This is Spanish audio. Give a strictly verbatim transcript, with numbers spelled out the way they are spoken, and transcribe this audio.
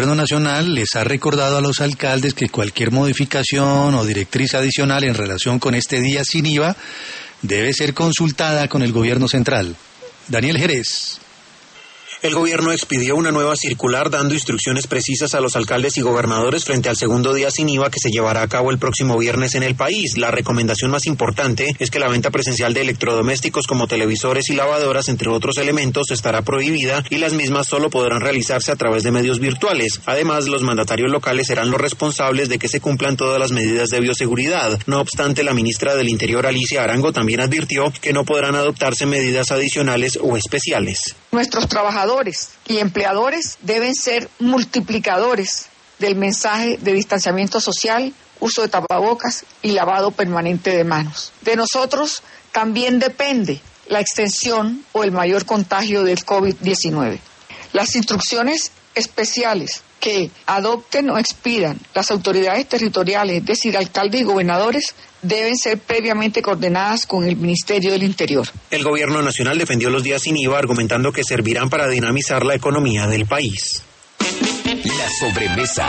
Gobierno Nacional les ha recordado a los alcaldes que cualquier modificación o directriz adicional en relación con este día sin I V A debe ser consultada con el Gobierno Central. Daniel Jerez. El gobierno expidió una nueva circular dando instrucciones precisas a los alcaldes y gobernadores frente al segundo día sin I V A que se llevará a cabo el próximo viernes en el país. La recomendación más importante es que la venta presencial de electrodomésticos como televisores y lavadoras, entre otros elementos, estará prohibida y las mismas solo podrán realizarse a través de medios virtuales. Además, los mandatarios locales serán los responsables de que se cumplan todas las medidas de bioseguridad. No obstante, la ministra del Interior, Alicia Arango, también advirtió que no podrán adoptarse medidas adicionales o especiales. Nuestros trabajadores y empleadores deben ser multiplicadores del mensaje de distanciamiento social, uso de tapabocas y lavado permanente de manos. De nosotros también depende la extensión o el mayor contagio del COVID diecinueve. Las instrucciones especiales que adopten o expidan las autoridades territoriales, es decir, alcaldes y gobernadores, deben ser previamente coordinadas con el Ministerio del Interior. El Gobierno Nacional defendió los días sin I V A argumentando que servirán para dinamizar la economía del país. La sobremesa.